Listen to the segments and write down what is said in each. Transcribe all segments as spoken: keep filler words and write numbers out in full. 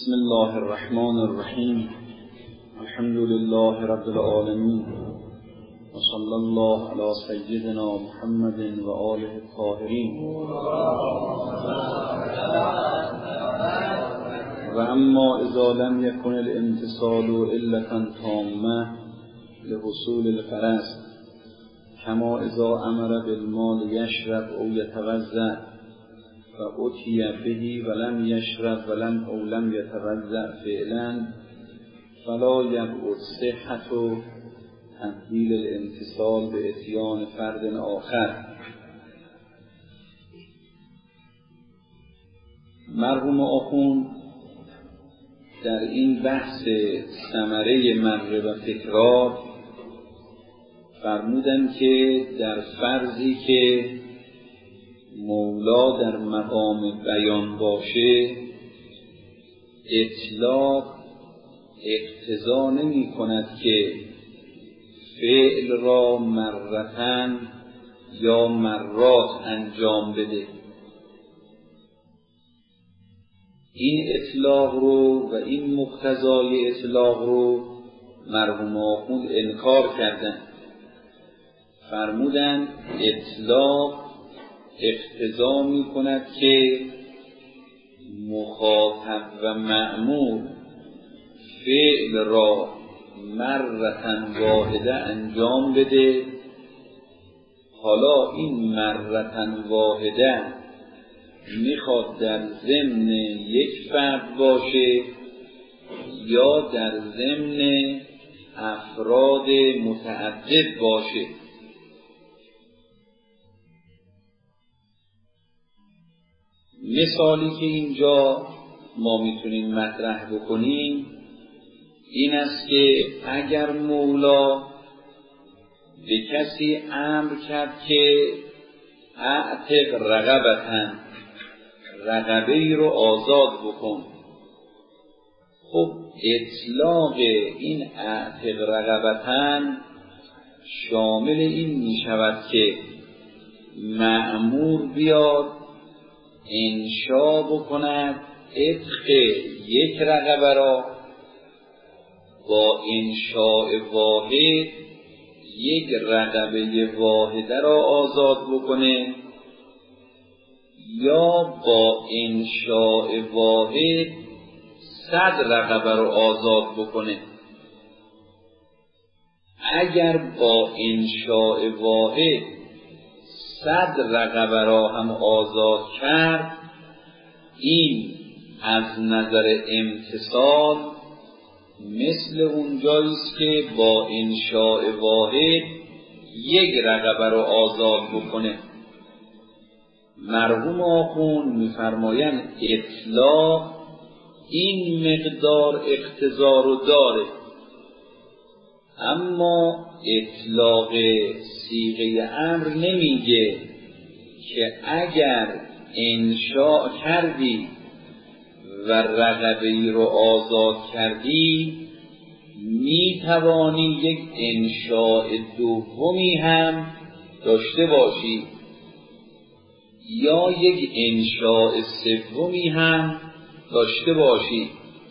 بسم الله الرحمن الرحیم. الحمد لله رب العالمین و صلی الله علی سیدنا محمد و آله الطاهرین. و اما اذا لم یکن الامتصال علة تامة لحصول الغرض کما اذا امر بالمال یشرب او یتوضأ و اتی به ولم یشرب ولم او لم یتوضأ فعلا فلا یبعد صحت تبدیل الامتصال به اتیان فرد آخر. مرحوم آخوند در این بحث ثمره مره و تکرار فرمودن که در فرضی که مولا در مقام بیان باشه اطلاق اقتضا نمی کند که فعل را مرتن یا مرات انجام بده. این اطلاق رو و این مقتضای اطلاق رو مرحوم آخوند انکار کردن. فرمودن اطلاق اقتضا می کند که مخاطب و مأمور فعل را مرتن واحده انجام بده. حالا این مرتن واحده میخواد در ضمن یک فرد باشه یا در ضمن افراد متعدد باشه. مثالی که اینجا ما میتونیم مطرح بکنیم این است که اگر مولا به کسی امر کرد که اعتق رقبتن، رقبه ای رو آزاد بکن، خب اطلاق این اعتق رقبتن شامل این میشود که مأمور بیاد انشا بکند عتق یک رقبه را، با انشاء واحد یک رقبه واحده را آزاد بکنه یا با انشاء واحد صد رقبه را آزاد بکنه. اگر با انشاء واحد صد رقبه را هم آزاد کرد این از نظر امتصال مثل اونجاییست که با انشاء واحد یک رقبه را آزاد بکنه. مرحوم آخوند می‌فرمایند اطلاق این مقدار اقتضا رو داره، اما اطلاق صیغه امر نمیگه که اگر انشاء کردی و رقبه‌ای رو آزاد کردی میتوانی یک انشاء دومی هم داشته باشی یا یک انشاء سومی هم داشته باشی.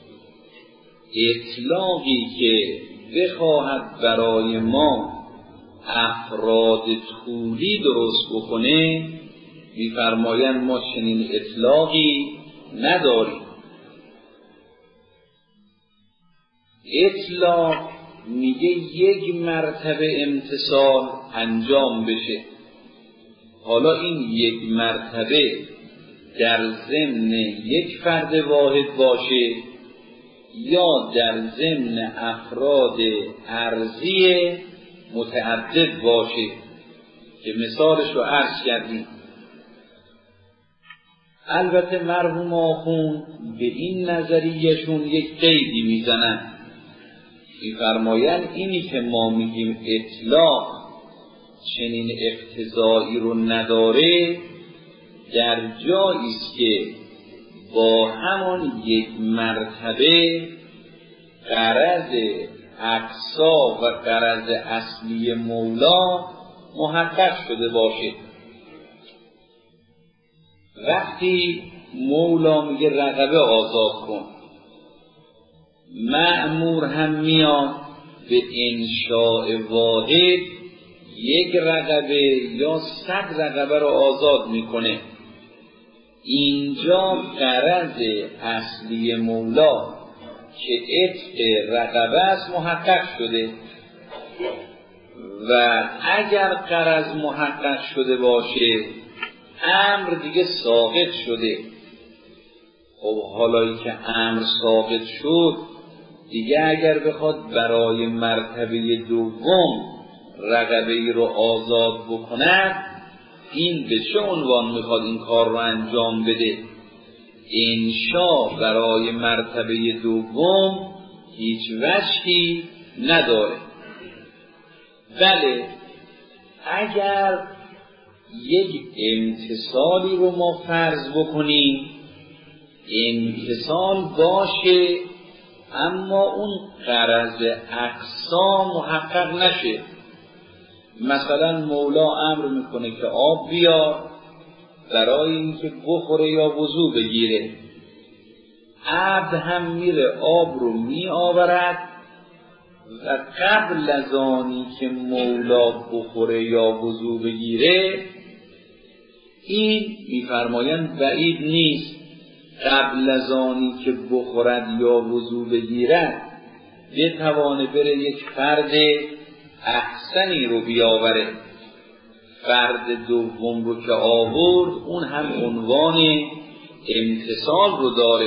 اطلاقی که بخواهد برای ما افراد طولی درست بکنه می‌فرمایند ما چنین اطلاقی نداریم. اطلاق میگه یک مرتبه امتصال انجام بشه. حالا این یک مرتبه در ضمن یک فرد واحد باشه یا در ضمن افراد ارضی متعدد باشه که مثالش رو عرض کردیم. البته مرحوم آخوند به این نظریهشون یک قیدی میزنن، میفرمایند اینی که ما میگیم اطلاق چنین اقتضایی رو نداره در جاییست که با همان یک مرتبه غرض اقصا و غرض اصلی مولا محقق شده باشه. وقتی مولا میگه رقبه آزاد کن، مأمور هم میاد به انشاء واحد یک رقبه یا صد رقبه رو آزاد میکنه. اینجا غرض اصلی مولا که عتق رقبه است محقق شده و اگر غرض محقق شده باشه امر دیگه ساقط شده. خب حالایی که امر ساقط شد دیگه اگر بخواد برای مرتبه دوم رقبه ای رو آزاد بکند، این به چه عنوان میخواد این کار رو انجام بده؟ انشا برای مرتبه دوم هیچ وجهی نداره. بله، اگر یک امتصالی رو ما فرض بکنیم، امتصال باشه اما اون غرض اقصا محقق نشه. مثلا مولا امر میکنه که آب بیار برای اینکه بخوره یا وضو بگیره، عبد هم میره آب رو می آورد و قبل از آنی که مولا بخوره یا وضو بگیره، این میفرمایند بعید نیست قبل از آنی که بخورد یا وضو بگیرد بتوانه بره یک فرد احسنی رو بیاوره. فرد دوم رو که آورد اون هم عنوان امتصال رو داره.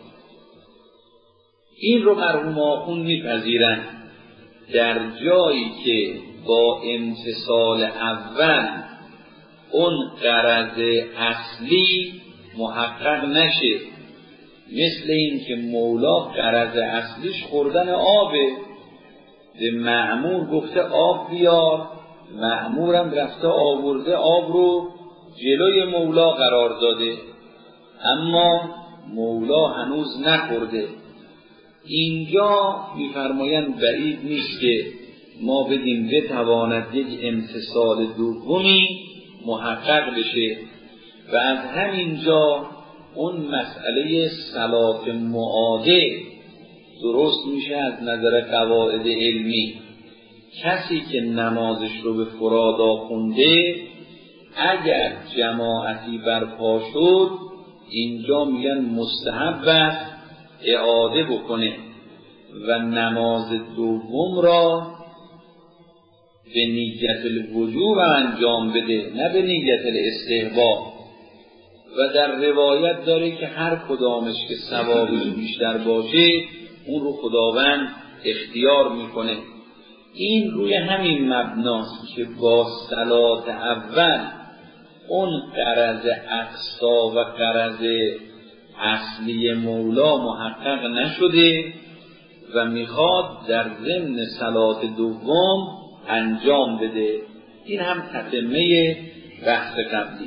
این رو مرحوم آخوند میپذیرن. در جایی که با امتصال اول اون غرض اصلی محقق نشه، مثل این که مولا غرض اصلیش خوردن آبه، به مأمور گفته آب بیار، مأمورم رفته آورده آب رو جلوی مولا قرار داده، اما مولا هنوز نخورده. اینجا میفرمایند بعید نیست که ما بدیم بتواند یک امتصال دومی محقق بشه و از همینجا اون مسئله صلات معاده درست میشه از نظر قواعد علمی. کسی که نمازش رو به فرادا خونده اگر جماعتی برپا شد اینجا میگن مستحب است اعاده بکنه و نماز دوم را به نیت الوجوب انجام بده، نه به نیت الاستحباب. و در روایت داره که هر کدامش که ثوابش بیشتر باشه اون رو خداوند اختیار میکنه. این روی همین مبناست که با صلات اول اون غرض اقصا و غرض اصلی مولا محقق نشده و میخواد در ضمن صلات دوم انجام بده. این هم تتمه بحث قبلی.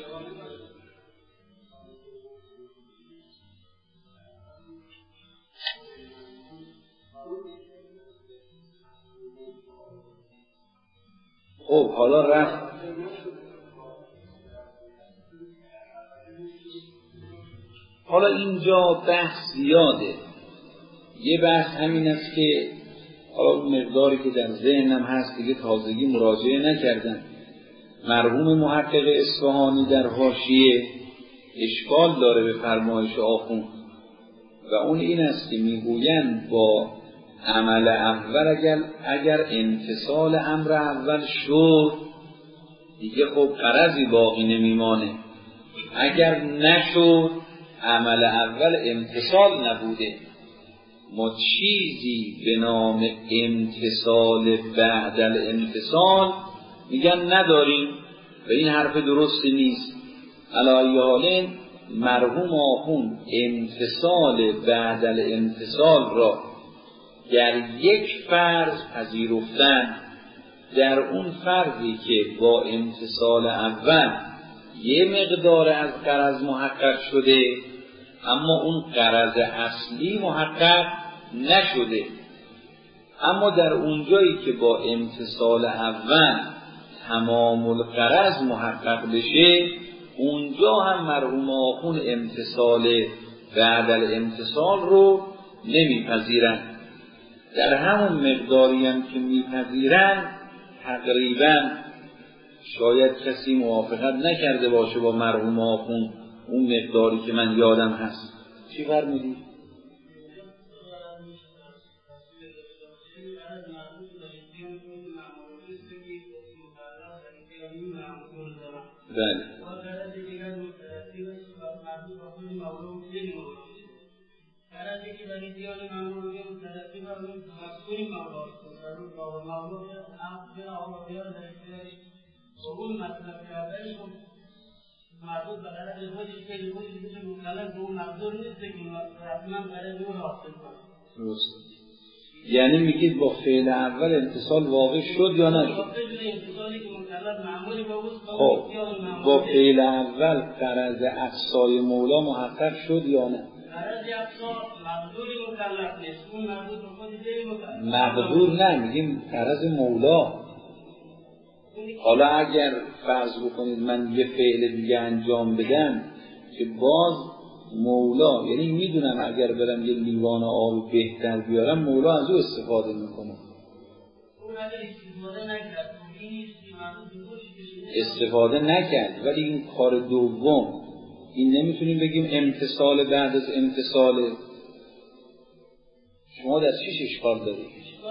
خب حالا رفت حالا اینجا بحث زیاده. یه بحث همین است که حالا اون مقداری که در ذهنم هست دیگه تازگی مراجعه نکردم. مرحوم محقق اصفهانی در حاشیه اشکال داره به فرمایش آخوند و اون این است که میگویند با عمل اول اگر, اگر امتصال امر اول شد دیگه خب غرضی باقی نمیمانه، اگر نشد عمل اول امتصال نبوده. ما چیزی به نام امتصال بعد الامتصال میگن نداریم و این حرف درستی نیست. علی حال مرحوم آخوند امتصال بعد الامتصال را در یک فرض پذیرفتن، در اون فرضی که با امتصال اول یه مقدار از غرض محقق شده اما اون غرض اصلی محقق نشده، اما در اونجایی که با امتصال اول تمام الغرض محقق بشه اونجا هم مرحوم آخوند امتصال بعد الامتصال رو نمیپذیرند. در همون مقداری هم که میپذیرند تقریبا شاید کسی موافقت نکرده باشه با مرحوم آخوند اون مقداری که من یادم هست. چی فرمودی؟ بله یعنی میگید با فعل اول اتصال واقع شد یا نشد؟ خب با فعل اول غرض اقصای مولا محقق شد یا نه؟ مقدور نه، میگیم غرض مولا. حالا اگر فرض بکنید من یه فعل دیگه انجام بدم که باز مولا، یعنی میدونم اگر برم یه لیوان آب بهتر بیارم مولا از او استفاده میکنه. استفاده نکرد ولی این کار دوم، این نمیتونیم بگیم امتصال بعد از امتصال. شما در چیش اشکال دارید؟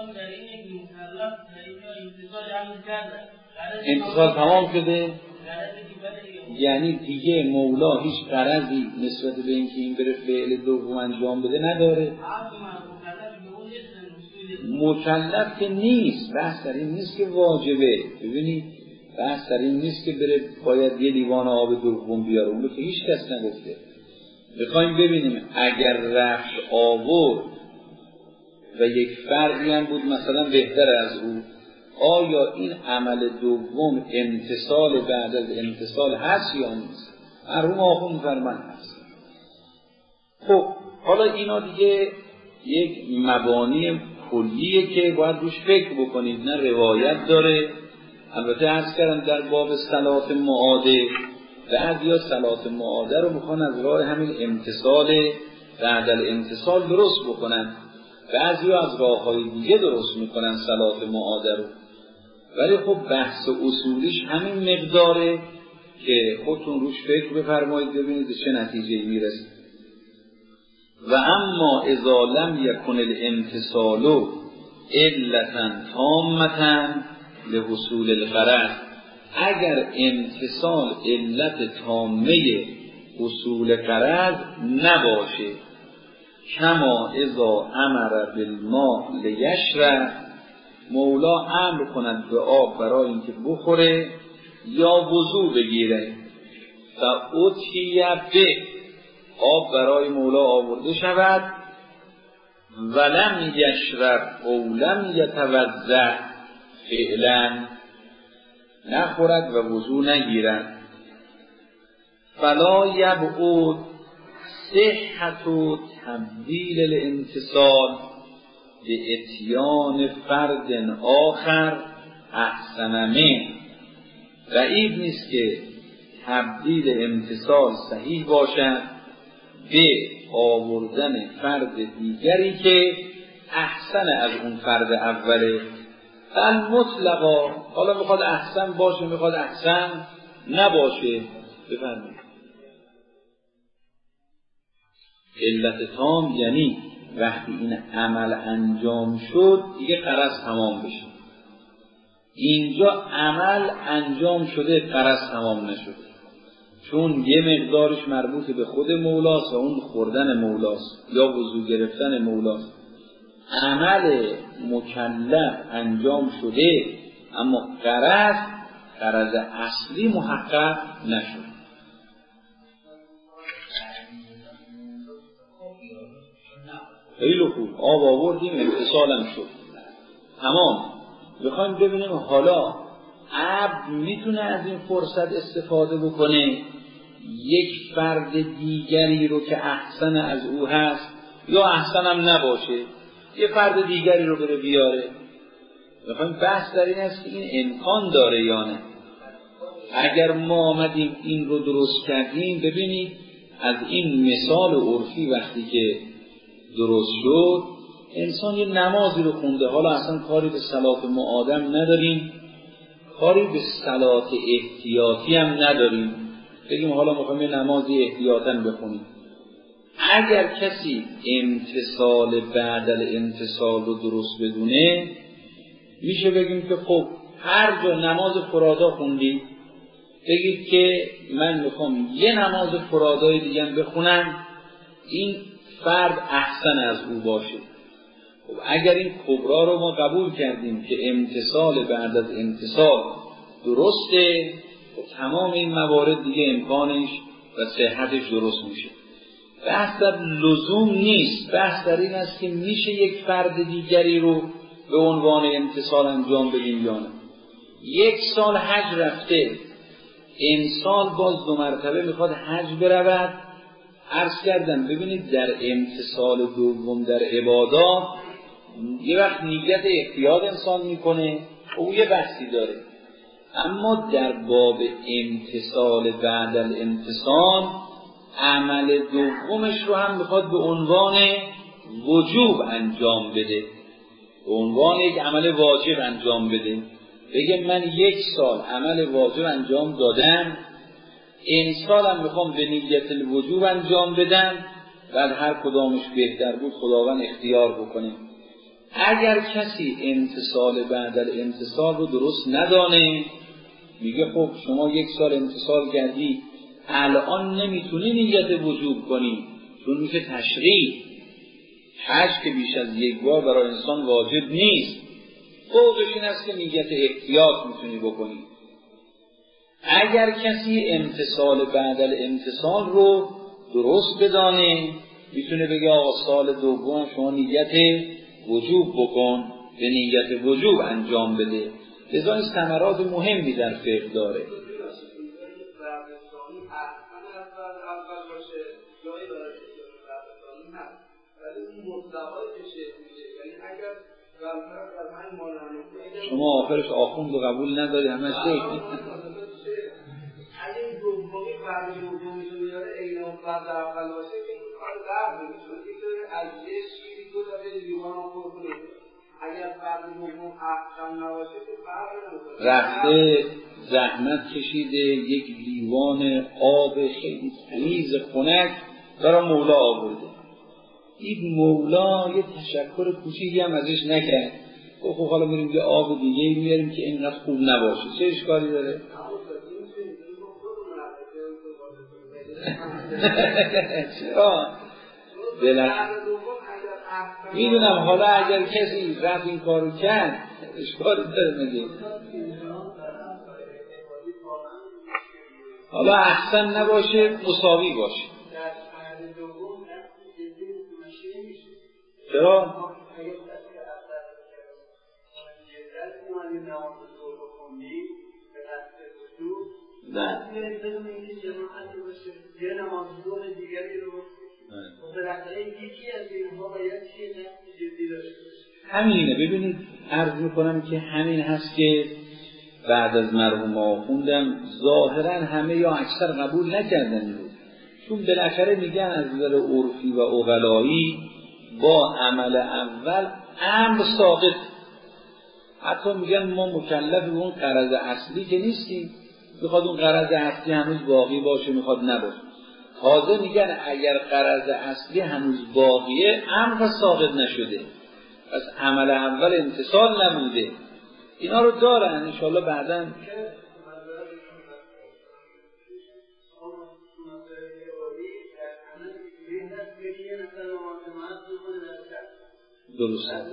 امتصال تمام شده؟ یعنی دیگه مولا هیچ غرضی نسبت به اینکه این بره فعل دوم انجام بده نداره. مکلف که نیست، بحث در این نیست که واجبه. ببینید بحث در این نیست که بره باید یه لیوان آب دوم بیاره، اون که هیچ کس نگفته. بخوایم ببینیم اگر رفت آورد و یک فردی هم بود مثلا بهتر از او، آیا این عمل دوم امتصال بعد از امتصال هست یا نیست؟ مرحوم آخوند فرمان هست. خب حالا اینا دیگه یک مبانی کلیه که باید روش فکر بکنید. نه روایت داره، البته عرض کردم در باب صلات معاده بعضیا صلات معاده رو میخوان از راه همین امتصال بعد الامتصال درست بکنن، بعضیا از راه‌های دیگه درست میکنن صلات معاده رو. ولی خب بحث اصولیش همین مقداره که خودتون روش فکر بفرمایید ببینید چه نتیجه‌ای میرسه. و اما اذا لم یکن الامتصال علتا تامتا لحصول الغرض، اگر امتصال علت تامه حصول غرض نباشه، کما اذا امر بالماء لیشرب، مولا امر کند به آب برای اینکه بخوره یا وضو بگیره، فاوتیه به آب برای مولا آورده شود، ولم یشرب او لم یتوضأ، فعلا نخورد و وضو نگیرد، فلا یبعد صحت و تبدیل الامتصال به اتیان فرد آخر احسن منه. بعید نیست که تبدیل امتصال صحیح باشد به آوردن فرد دیگری که احسن از اون فرد اوله. بل مطلقا، حالا میخواد احسن باشه میخواد احسن نباشه. بفرمایید. علت تام یعنی وقتی این عمل انجام شد دیگه غرض تمام بشه. اینجا عمل انجام شده غرض تمام نشده، چون یه مقدارش مربوط به خود مولاست و اون خوردن مولاست یا وضو گرفتن مولاست. عمل مکلف انجام شده اما غرض غرض اصلی محقق نشد. خیلی خوب، آب آوردیم امتصالم شد تمام. بخوایم ببینیم حالا عبد میتونه از این فرصت استفاده بکنه یک فرد دیگری رو که احسن از او هست یا احسن هم نباشه یه فرد دیگری رو بره بیاره. بخوایم بحث در این است که این امکان داره یا نه. اگر ما آمدیم این رو درست کردیم، ببینید از این مثال عرفی وقتی که درست شد، انسان یه نمازی رو خونده، حالا اصلا کاری به صلات معادم نداریم، کاری به صلات احتیاطی هم نداریم، بگیم حالا میخوایم یه نمازی احتیاطاً بخونیم. اگر کسی امتصال بعد الامتصال رو درست بدونه، میشه بگیم که خب هر جا نماز فرادا خوندی، بگید که من میخوام یه نماز فرادای دیگه بخونم، این فرد احسن از او باشه. خب اگر این کبرا رو ما قبول کردیم که امتصال بعد از امتصال درسته، خب تمام این موارد دیگه امکانش و صحتش درست میشه. بحث در لزوم نیست، بحث در این است که میشه یک فرد دیگری رو به عنوان امتصال انجام بدیم یا نه. یک سال حج رفته، امسال باز دو مرتبه میخواد حج برود. عرض کردم ببینید در امتصال دوم در عبادات یه وقت نیت احتیاط انسان میکنه، او یه بحثی داره، اما در باب امتصال بعد الامتصال عمل دومش رو هم میخواد به عنوان وجوب انجام بده، به عنوان یک عمل واجب انجام بده. بگه من یک سال عمل واجب انجام دادم، این سال هم میخوام به نیت الوجوب انجام بدم، بعد هر کدامش بهتر بود خداوند اختیار بکنه. اگر کسی امتصال بعد الامتصال رو درست ندانه، میگه خب شما یک سال امتصال کردی، الان نمیتونی نیت وجوب کنی چون میشه تشریع. حج که بیش از یک بار برای انسان واجب نیست، فوقش این است که نیت احتیاط میتونی بکنی. اگر کسی امتصال بعد الامتصال رو درست بدانه، میتونه بگه آقا سال دوم شما نیت وجوب بکن، به نیت وجوب انجام بده. لذا این ثمرات مهمی در فقه داره. شما آخرش آخوند و قبول نداری همه شیخ. اگه این دومی فرد دومی رو بیاره اینه و فرد اول باشه که این کار درد نمیشه، این از یه شیری دو تا به لیوان ها پر کنید. اگر فرد دوم احکم نباشه که فرد نمیشه، رفته زحمت کشیده یک لیوان آب خیلی تمیز خنک برای مولا آورده. این مولا یه تشکر کوچیکی هم ازش نکرد، خب حالا میریم یه آب دیگه میاریم که اینقدر خوب نباشه، چه اشکالی داره؟ چرا؟ میدونم حالا اگر کسی رفت این کارو کرد اشکالی داره میگه، حالا احسن نباشه مساوی باشه. چرا؟ نه همینه. ببینید عرض میکنم که همین هست که بعد از مرحوم آخوندم ظاهرا همه یا اکثر قبول نکردن رو، چون بالاخره میگن از نظر عرفی و عقلایی با عمل اول امر ساقط، حتی میگن ما مکلف به اون غرض اصلی که نیستیم، میخواد اون غرض اصلی هنوز باقی باشه، میخواد نباشه. تازه میگن اگر غرض اصلی هنوز باقیه امر ساقط نشده، پس عمل اول امتصال نبوده. اینا رو دارن انشاءالله بعداً. درسته.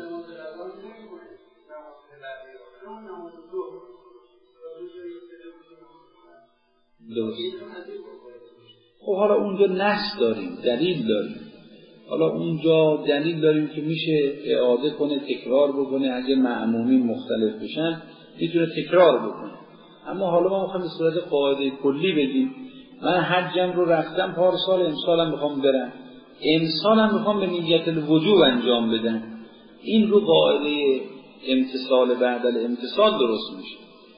درسته. خب حالا اونجا نص داریم، دلیل داریم، حالا اونجا دلیل داریم که میشه اعاده کنه، تکرار بکنه، اگه مأمومین مختلف بشن میتونه تکرار بکنه. اما حالا ما میخوایم به صورت قاعده کلی بگیم من حجم رو رفتم پارسال، امسالم میخوام برم، امسالم میخوام به نیت الوجوب انجام بدم، این رو قاعده امتصال بعد الامتصال درست میشه.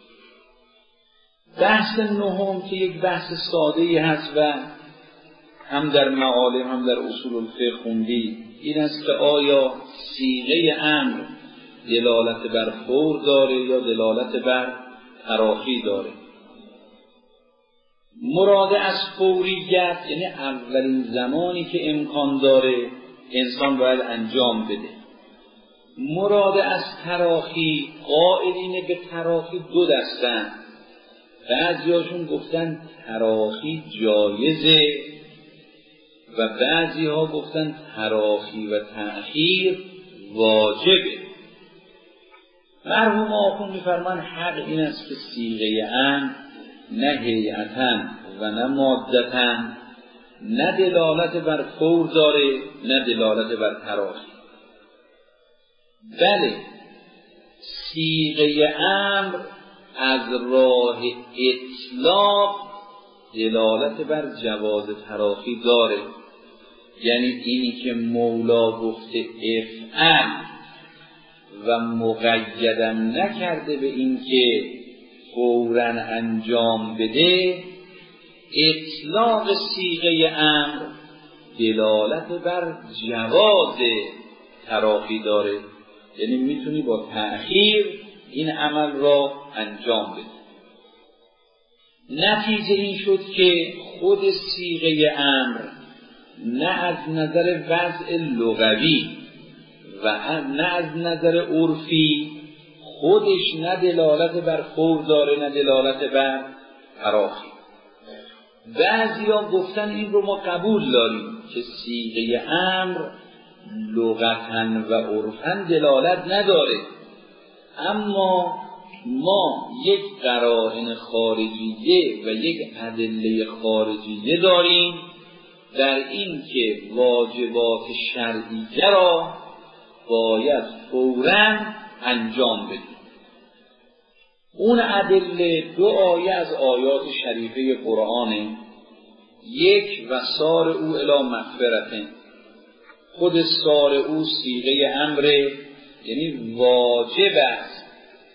بحث نهم که یک بحث ساده‌ای هست و هم در معالم هم در اصول الفقه خوندی، این است که آیا صیغه امر دلالت بر فور داره یا دلالت بر تراخی داره. مراد از فوریت یعنی اولین زمانی که امکان داره انسان باید انجام بده. مراد از تراخی، قائلین به تراخی دو دستن. بعضیاشون گفتن تراخی جایزه و بعضی ها گفتن تراخی و تأخیر واجبه. مرحوم آخوند می‌فرمان حق این است که صیغه امر نه هیئتاً و نه مادتاً نه دلالت بر فور داره نه دلالت بر تراخی. بله صیغه امر از راه اطلاق دلالت بر جواز تراخی داره، یعنی اینی که مولا گفته افعل و مقیدم نکرده به این که فوراً انجام بده، اطلاق صیغه امر دلالت بر جواز تراخی داره، یعنی میتونی با تأخیر این عمل را انجام بده. نتیجه این شد که خود صیغه امر نه از نظر وضع لغوی و نه از نظر عرفی خودش نه دلالت بر فور داره نه دلالت بر تراخی. بعضیا گفتن این رو ما قبول داریم که صیغه امر لغتاً و عرفاً دلالت نداره، اما ما یک قرائن خارجیه و یک ادله خارجیه داریم در این که واجبات شرعیه را باید فوراً انجام بدیم. اون ادله دو آیه از آیات شریفه قرآنه. یک و سار او الی مغفرته، خود سار او صیغه امره، یعنی واجب است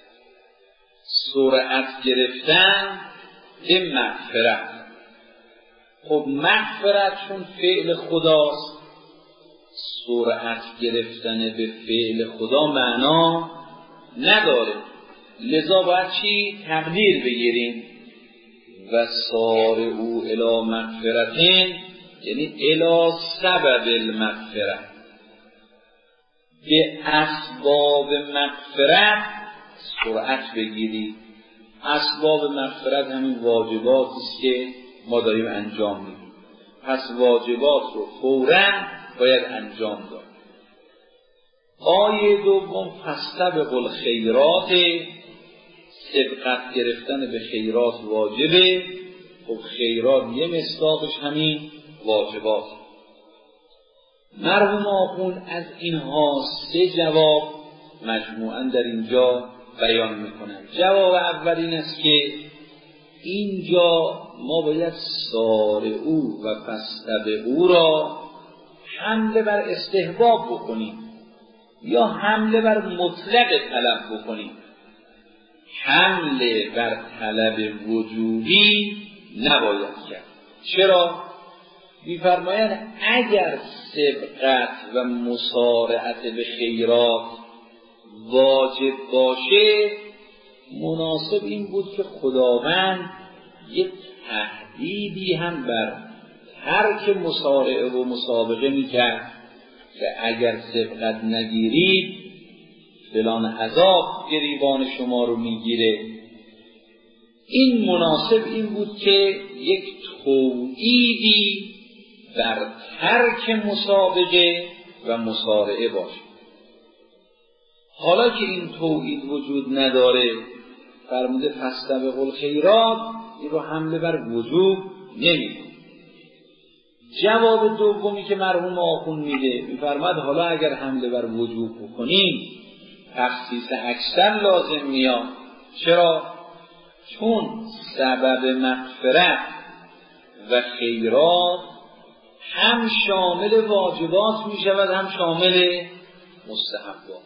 سرعت گرفتن به مغفرت. خب مغفرت چون فعل خداست، سرعت گرفتن به فعل خدا معنا نداره، لذا باید چی؟ تقدیر بگیریم و سار او الی مغفرتین، یعنی الی سبب المغفرت، به اسباب مغفرت سرعت بگیرید. اسباب مغفرت همین واجباتی است که ما داریم انجام میدیم، پس واجبات رو فوراً باید انجام داد. آیه دوم فاستبقوا الخیرات، سبقت گرفتن به خیرات واجبه. خب خیرات یه مصداقش همین واجبات. مرحوم آخوند از اینها سه جواب مجموعاً در اینجا بیان میکنن. جواب اول این است که اینجا ما باید سار او و فاستبقوا را حمله بر استحباب بکنیم یا حمله بر مطلق طلب بکنیم. حمله بر طلب وجوبی نباید کرد. چرا؟ می‌فرمایند اگر سبقت و مسارعت به خیرات واجب باشه، مناسب این بود که خداوند یک تهدیدی هم بر ترک مسارعه و مسابقه میکرد که اگر سبقت نگیرید فلان عذاب گریبان شما رو میگیره. این مناسب این بود که یک توعیدی بر ترک مسابقه و مسارعه باشه. حالا که این توعید وجود نداره، فرموده فاستبقوا الخیرات، این رو حمله بر وجوب نمیده. جواب دومی که مرحوم آخوند میده، میفرماد حالا اگر حمله بر وجوب بکنیم تخصیص اکثر لازم میاد. چرا؟ چون سبب مغفرت و خیرات هم شامل واجبات میشود هم شامل مستحبات.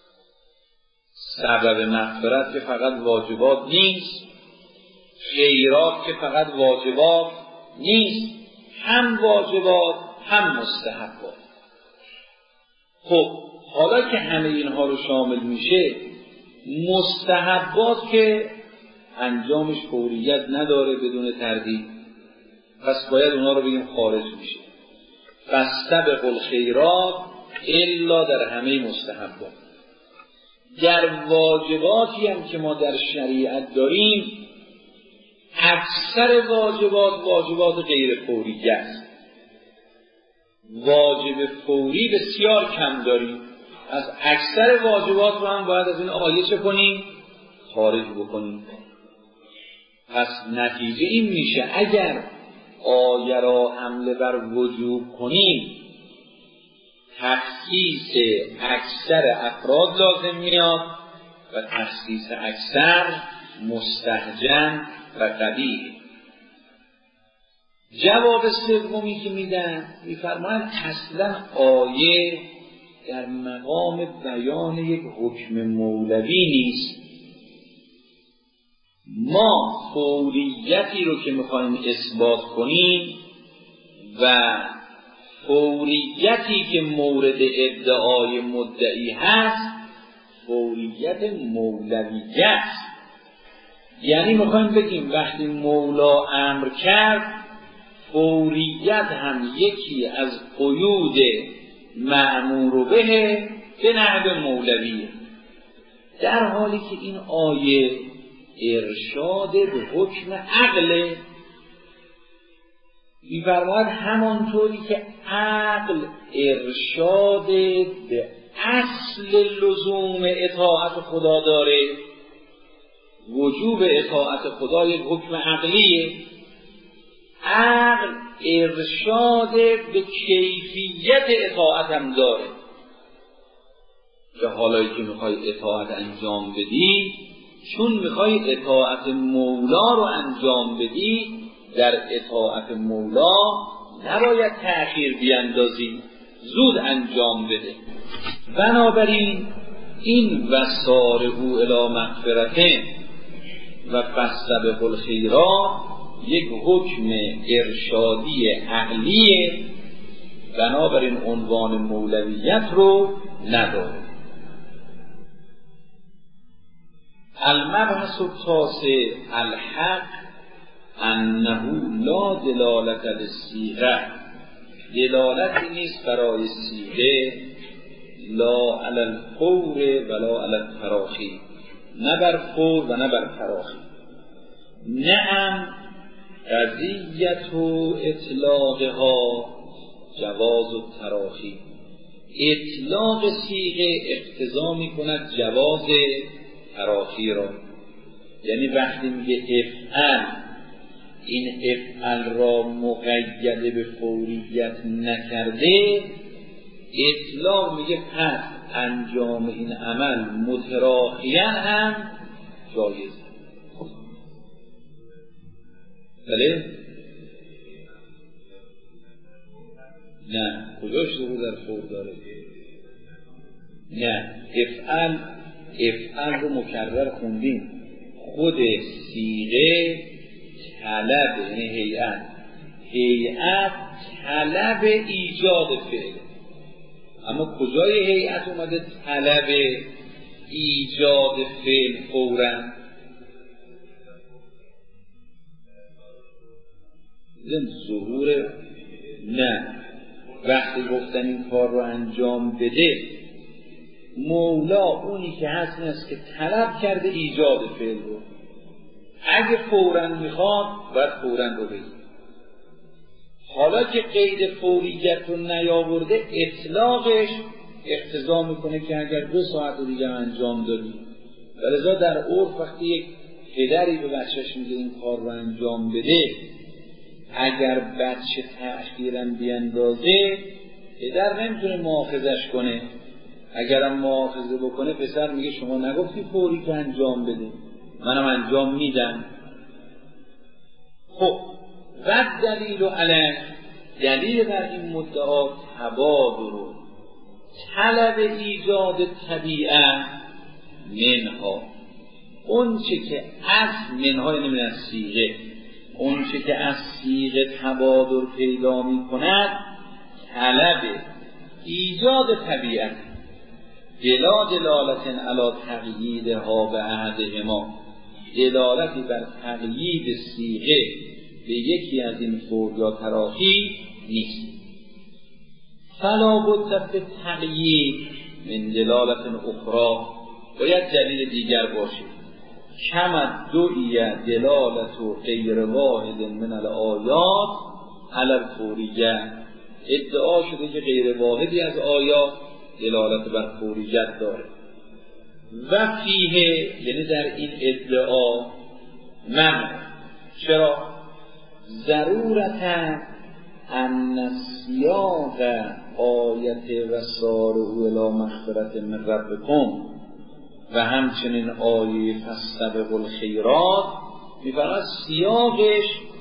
سبب مغفرت که فقط واجبات نیست، خیرات که فقط واجبات نیست، هم واجبات هم مستحبات. خب حالا که همه اینها رو شامل میشه، مستحبات که انجامش فوریت نداره بدون تردید، پس باید اونا رو بگیم خارج میشه. فاستبقوا الخیرات الا در همه مستحبات. در واجباتی هم که ما در شریعت داریم، اکثر واجبات واجبات غیر فوری است. واجب فوری بسیار کم داریم، از اکثر واجبات رو هم باید از این آیه چه کنیم؟ خارج بکنیم. پس نتیجه این میشه اگر آیه را حمله بر وجوب کنیم، تخصیص اکثر افراد لازم میاد و تخصیص اکثر مستهجن و قبیح. جواب سومی که میدن میفرمایند اصلا آیه در مقام بیان یک حکم مولوی نیست. ما فوریتی رو که میخوایم اثبات کنیم و فوریتی که مورد ادعای مدعی هست فوریت مولویه است. یعنی میخوایم بگیم وقتی مولا امر کرد، فوریت هم یکی از قیود مأمور به به نحو مولویه، در حالی که این آیه ارشاد به حکم عقله. می‌فرماید همانطوری که عقل ارشاد به اصل لزوم اطاعت خدا داره، وجوب اطاعت خدا یک حکم عقلیه، عقل ارشاد به کیفیت اطاعت هم داره که حالایی که میخوای اطاعت انجام بدی، چون میخوای اطاعت مولا رو انجام بدی، در اطاعت مولا نباید تأخیر بیندازی، زود انجام بده. بنابراین این وسارعوا الی مغفرة و فاستبقوا الخیرات یک حکم ارشادی عقلیه، بنابراین عنوان مولویت رو نداره. المبحث التاسع الحق انه لا دلالت للصیغه، دلالتی نیست برای صیغه، لا علی الفور ولا علی التراخی، نه بر فور و نه بر تراخی. نعم قضیت و اطلاقها جواز و تراخی، اطلاق صیغه اقتضا می کند جواز تراخی را. یعنی وقتی میگه افعل، این افعل را مقید به فوریت نکرده، اطلاق میگه پس انجام این عمل متراخیاً هم جایز. بله؟ نه، کجاش رو در فور داره؟ نه، افعل افعل رو مکرر خوندیم، خود صیغه طلب، یعنی هیئت هیئت طلب ایجاد فعل، اما کجای هیئت اومده طلب ایجاد فعل فوراً؟ زن ظهور نه، وقتی گفتن این کار رو انجام بده، مولا اونی که هست این است که طلب کرده ایجاد فعل رو، اگه فوراً میخواد باید فوراً رو بگید. حالا که قید فوریت رو نیاورده، اطلاقش اقتضا میکنه که اگر دو ساعت دیگه انجام دادی، ولذا در عرف وقتی یک پدری به بچهش میگه این کار رو انجام بده، اگر بچه تأخیراً بیندازه، پدر نمیتونه مؤاخذش کنه. اگرم مؤاخذه بکنه، پسر میگه شما نگفتی فوری که انجام بده، منم انجام میدم. خب و دلیل علیه، دلیل بر این مدعا تبادر و طلب ایجاد طبیعه منها، اون چه که از منها یعنی من از صیغه، اون چه که از صیغه تبادر پیدا می کند، طلب ایجاد طبیعت بلا دلالت علی تقییدها به عهدهما، دلالتی بر تقیید صیغه به یکی از این فور یا تراخی نیست. فلا بد به تقیید من دلالت اخرى، باید دلیل دیگر باشه. کما دعیه دلالت و غیر واحد من الآیات علی الفوریه، ادعا شده که غیر واحدی از آیات دلالت بر فوریت داره. و فیه، یعنی در این ادعا من چرا ضرورتا ان سیاق آیت و سارعوا الی مغفرة من ربکم و همچنین آیه فاستبقوا الخیرات میفرماید سیاقش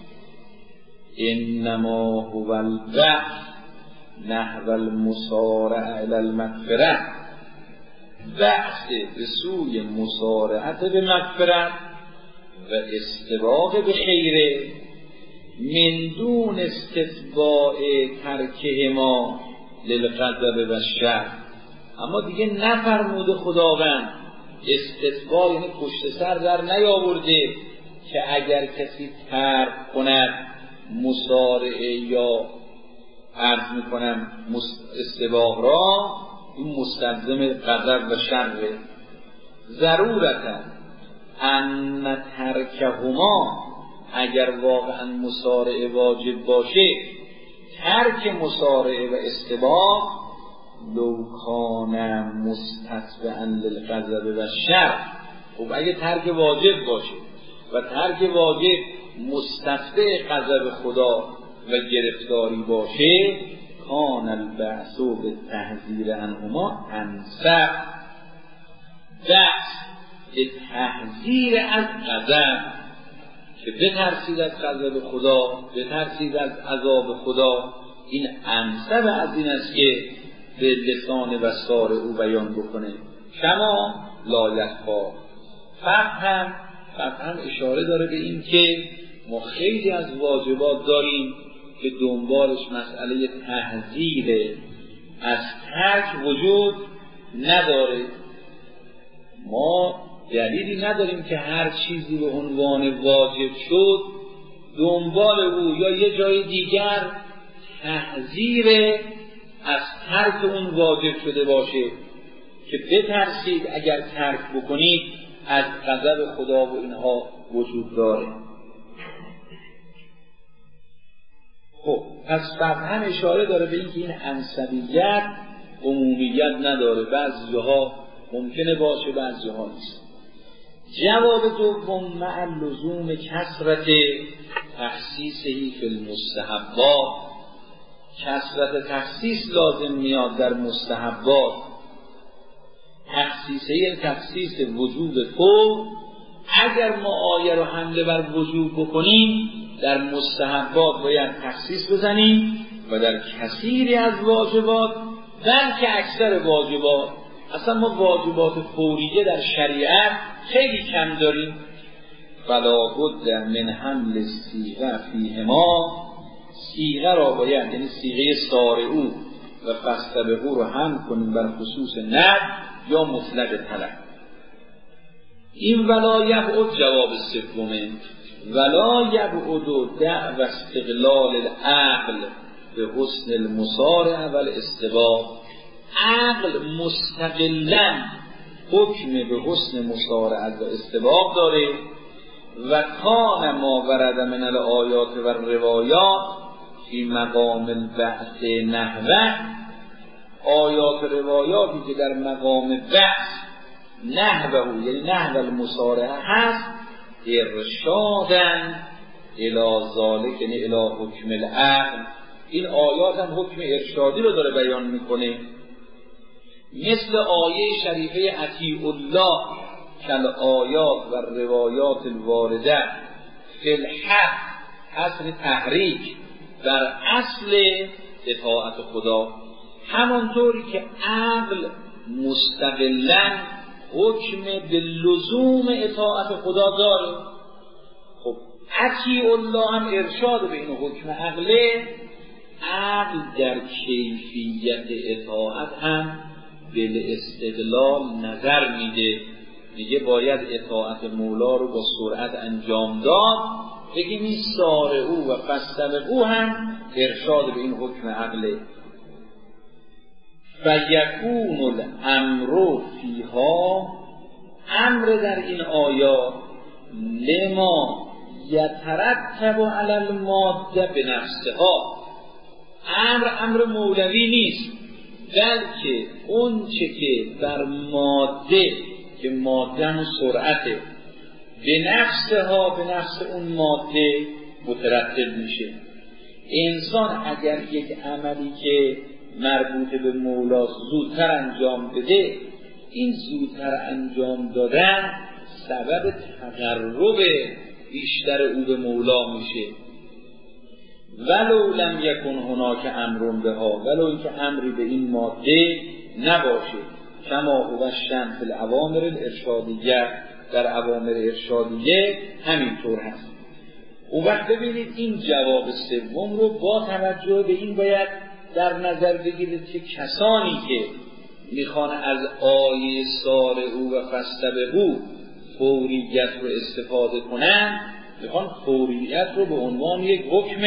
انما هو البحث نحو المسارعه الی المغفرة، بحث به سوی مسارعت به مغفرت و استباق به خیره، من دون استتباع ترکهما للغضب و شر. اما دیگه نفرموده خداوند استتباع، یعنی پشت سر در نیاورده که اگر کسی ترک کند مسارعه یا عرض میکنم استباق را، این مستلزم غضب و شره. ضرورتا ان ترکهما، اگر واقعا مسارعه واجب باشه، ترک مسارعه و استباق لو کان مستتبعا للغضب و شر. خب اگه ترک واجب باشه و ترک واجب مستتبع غضب خدا و گرفتاری باشه، کان البعث به تحذیر عنهما انسب، بحث به تحذیر از غضب، که بترسید از غضب خدا، بترسید از عذاب خدا، این انسب از این است که به لسان وسار او بیان بکنه. کما لایتها فهم فهم اشاره داره به این که ما خیلی از واجبات داریم که دنبالش مسئله تحذیر از ترک وجود نداره. ما دلیلی نداریم که هر چیزی به عنوان واجب شد دنبال او یا یه جای دیگر تحذیر از ترک اون واجب شده باشه که بترسید اگر ترک بکنید از غضب خدا و اینها وجود داره. خب پس فقط اشاره داره به اینکه این انسبیت عمومیت نداره، بعضی جاها ممکنه باشه بعضی جاها نیست. جواب دوم مع لزوم کثرت تخصیصی فی المستحبات، کثرت تخصیص لازم میاد در مستحبات. تخصیصی تخصیص وجوب فور، اگر ما آیه رو حمله بر وجوب بکنیم در مستحبات باید تخصیص بزنیم و در کثیری از واجبات بلکه اکثر واجبات، اصلا ما واجبات فوریه در شریعت خیلی کم داریم. فلا بد من حمل صیغه فیهما، صیغه را باید، یعنی صیغه سارعوا و فاستبقوا رو هم کنیم بر خصوص ند یا مطلق طلب. این ولا یبعد جواب سومه، ولا یبعد دعو استقلال العقل به حسن المصارعه و الاستباق. عقل مستقلاً حکم به حسن مصارعت و استباق داره و کان ما ورد من الآیات و روایات فی مقام البعث نحوه، آیات و روایاتی که در مقام بحث نحوه یعنی نحو المصارعه هست، ارشادن الی ذالک یعنی الی حکم العقل. این آیات هم حکم ارشادی رو داره بیان میکنه، مثل آیه شریفه اطیعوا الله کل آیات و روایات الوارده فی الحق، اصل تحریک در اصل اطاعت خدا. همانطوری که عقل مستقلاً حکم به لزوم اطاعت خدا داره، خب اطیعوا الله هم ارشاد به این حکم عقله، عقل در کیفیت اطاعت هم بالاستقلال نظر میده، میگه باید اطاعت مولا رو با سرعت انجام داد، بگیم این سارعوا و فاستبقوا هم ارشاد به این حکم عقله. فیکون الامر فیها، امر در این آیات لما یترتب علی الماده بنفسها، امر امر مولوی نیست، بلکه اون چه که بر ماده، که ماده هم سرعته، به نفسها، به نفس اون ماده مترتب میشه. انسان اگر یک عملی که مربوط به مولا زودتر انجام بده، این زودتر انجام دادن سبب تقرب بیشتر او به مولا میشه. ولو لم یکن هناک امر بها، ولو اینکه امری به این ماده نباشه. کما هو الشأن فی الاوامر الارشادیه، در اوامر ارشادیه همینطور هست. اون وقت ببینید این جواب سوم رو با توجه به این باید در نظر بگیرید که کسانی که میخوان از آیه سارعوا و فاستبقوا فوریت رو استفاده کنن، میخوان فوریت رو به عنوان یک حکم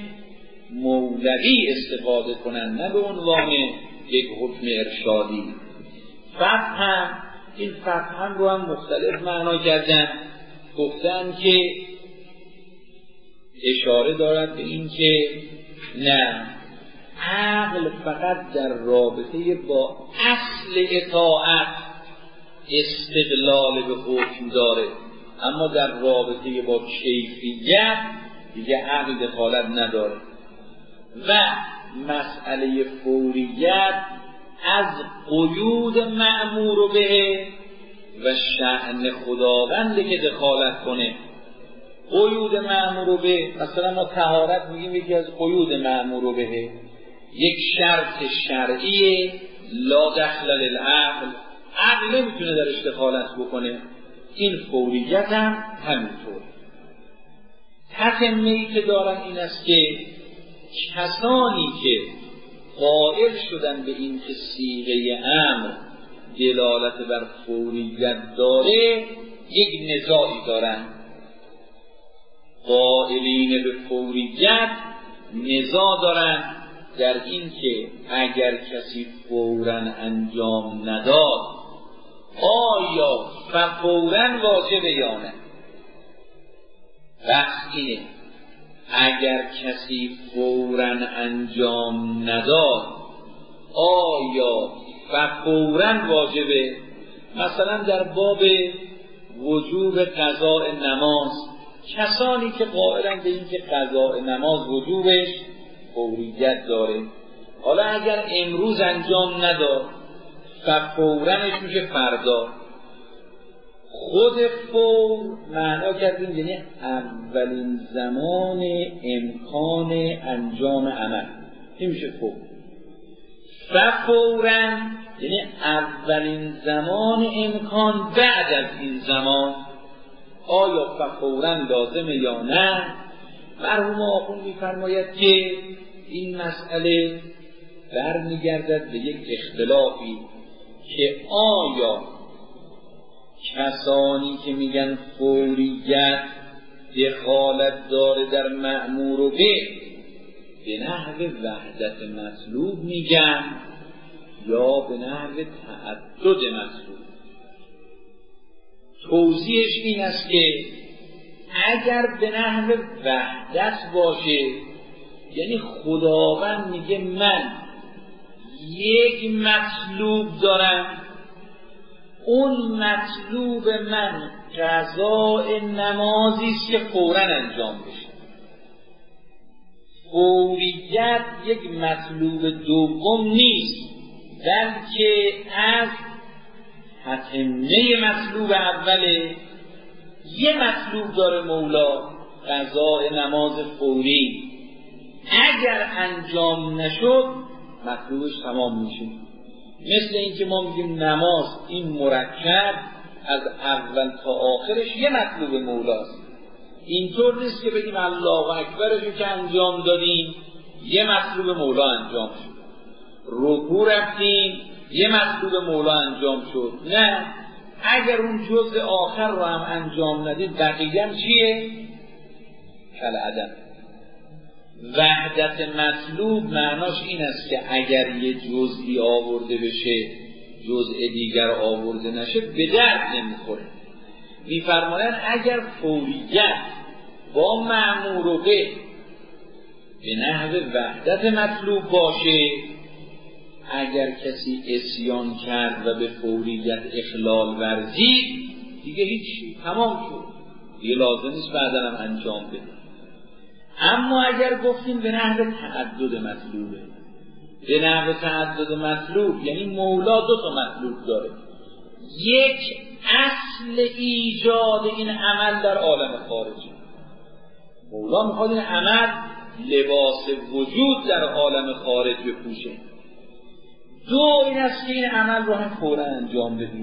مولوی استفاده کنن، نه به عنوان یک حکم ارشادی. فتح هم، این فتح هم رو هم مختلف معنا کردن، گفتن که اشاره دارد به این که نه، عقل فقط در رابطه با اصل اطاعت استقلال به حکم داره، اما در رابطه با کیفیت دیگه عقل دخالت نداره. و مسئله فوریت از قیود مأمور به و شأن خداونده که دخالت کنه. قیود مأمور به، مثلا ما طهارت میگیم یکی از قیود مأمور به، یک شرط شرعی لا دخل للعقل، عقل نمیتونه درش دخالت بکنه. این فوریت هم همینطور. تتمه‌ای که دارن این است که کسانی که قائل شدن به این که صیغه امر دلالت بر فوریت داره، یک نزاعی دارن. قائلین به فوریت نزاع دارن در این که اگر کسی فوراً انجام نداد آیا فوراً واجبه یا نه. بحث اینه، اگر کسی فوراً انجام نداد آیا فوراً واجبه. مثلا در باب وجوب قضاء نماز، کسانی که قائلن به این که قضاء نماز وجوبش فوریت داره، حالا اگر امروز انجام نداد فورنش میشه فردا. خود فور معنا کردیم یعنی اولین زمان امکان انجام عمل، این میشه فور. فورن یعنی اولین زمان امکان بعد از این زمان، آیا فورن لازمه یا نه. مرحوم آخوند می‌فرماید که این مسئله برمیگردد به یک اختلافی که آیا کسانی که میگن فوریت دخالت داره در مأمور به به نحو وحدت مطلوب میگن یا به نحو تعدد مطلوب. توضیحش این است که اگر به نحو وحدت باشه یعنی خداوند میگه من یک مطلوب دارم، اون مطلوب من قضاء نمازی است که فوراً انجام بشه. فوریت یک مطلوب دوم نیست، بلکه از تتمه مطلوب اوله. یه مطلوب داره مولا، قضاء نماز فوری، اگر انجام نشد مطلوبش تمام میشه. مثل اینکه ما میگیم نماز این مرکب از اول تا آخرش یه مطلوب مولاست. اینطور نیست که بگیم الله اکبرشو که انجام دادیم یه مطلوب مولا انجام شد، رکوع رفتیم یه مطلوب مولا انجام شد. نه، اگر اون جزء آخر رو هم انجام ندید بقیه هم چیه؟ کل عدم. وحدت مطلوب معناش این است که اگر یه جزئی آورده بشه جزء دیگر آورده نشه به درد نمیخوره. میفرمایند اگر فوریت با مأمور و به به نحو وحدت مطلوب باشه، اگر کسی عصیان کرد و به فوریت اخلال ورزید دیگه هیچی، تمام شد، دیگه لازم نیست بعدا هم انجام بده. اما اگر گفتیم به نحو تعدد مطلوبه، به نحو تعدد مطلوب یعنی مولا دو تا مطلوب داره، یک اصل ایجاد این عمل در عالم خارجی، مولا میخواد این عمل لباس وجود در عالم خارج بپوشه. دو این است که این عمل رو هم فورا انجام بدیم.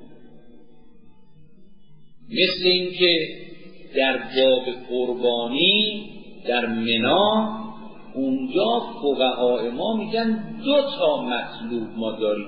مثل این که در باب قربانی در منا اونجا فقهای ما میگن دو تا مطلوب ما داریم.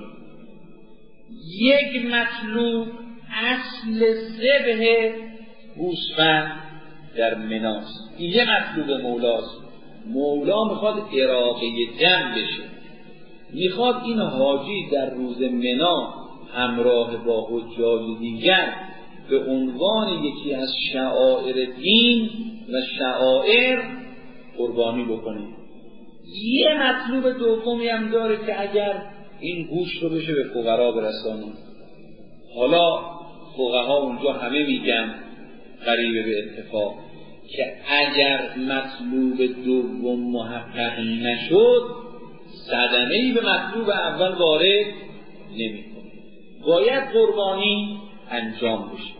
یک مطلوب اصل ذبح گوسفند در مناست، این یه مطلوب مولاست. مولا میخواد اراقه دم بشه، میخواد این حاجی در روز منا همراه با حجاج دیگر به عنوان یکی از شعائر دین و شعائر قربانی بکنه. یه مطلوب دومی هم داره که اگر این گوشت رو بشه به فقرا برسانه. حالا فقها اونجا همه میگن قریبه به اتفاق که اگر مطلوب دوم محقق نشد صدمه‌ای به مطلوب اول وارد نمی‌کنه، باید قربانی انجام بشه.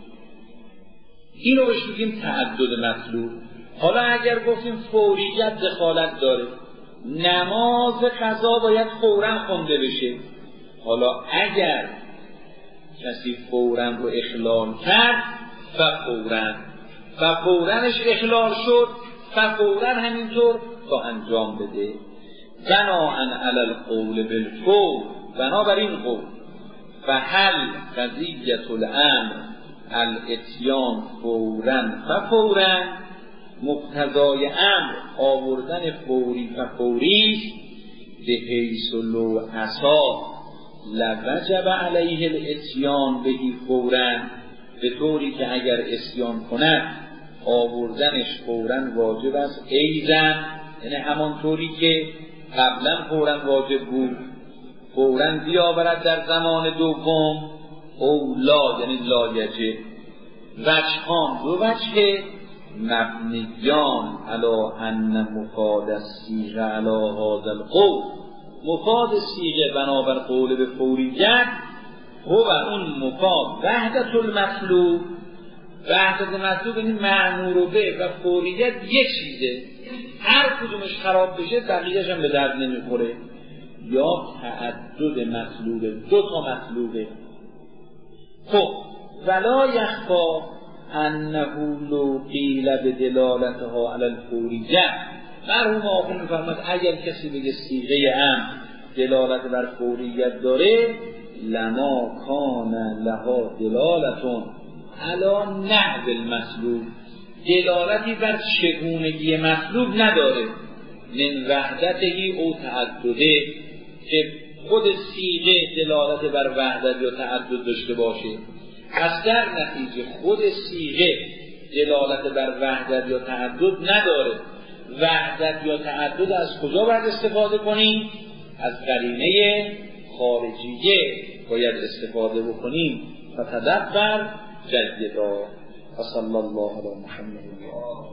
اینو بهش میگیم تعدد مطلوب. حالا اگر گفتیم فوریت دخالت داره، نماز قضا باید فوراً خونده بشه. حالا اگر کسی فوراً رو اخلال کرد ففوراً ففوراًش اخلال شد، ففوراً همینطور تا انجام بده. بناءً علی القول بالفور، بنابراین قول فهل قضیة الامر الاتیان فوراً ففوراً، مقتضای امر آوردن فوری ففوری به حیث لو عصا لوجب علیه الاتیان بهی فوراً، به طوری که اگر اسیان کند آوردنش فوراً واجب است. ایزن یعنی همان طوری که قبلا فوراً واجب بود فوراً بیاورد در زمان دوم. او لا یعنی لایجه. وجهان دو وجه مبنیان علی ان مفاد الصیغه علی هذا القول، مفاد صیغه بنابر قول به فوریت هو اون مفاد وحدت المطلوب. وحدت مطلوب این مأمور به و فوریت یک چیزه، هر کدومش خراب بشه بقیه‌اش هم به درد نمیخوره. یا تعدد مطلوبه، دو تا مطلوبه. خب ولا یخفا انه لو قیل بدلالتها علی الفوریه، مرحوم آخون میفرماد اگر کسی بگه صیغه امر دلالت بر فوریت داره لما کان لها دلالتون علی نحو المطلوب، دلالتی بر چگونگی مطلوب نداره. من وحدته او تعدده، که خود صیغه دلالت بر وحدت یا تعدد داشته باشه. پس در نتیجه خود صیغه دلالت بر وحدت یا تعدد نداره. وحدت یا تعدد از کجا باید استفاده کنیم؟ از قرینه خارجیه باید استفاده بکنیم. فتدبر جیدا. و صلی الله علی محمد.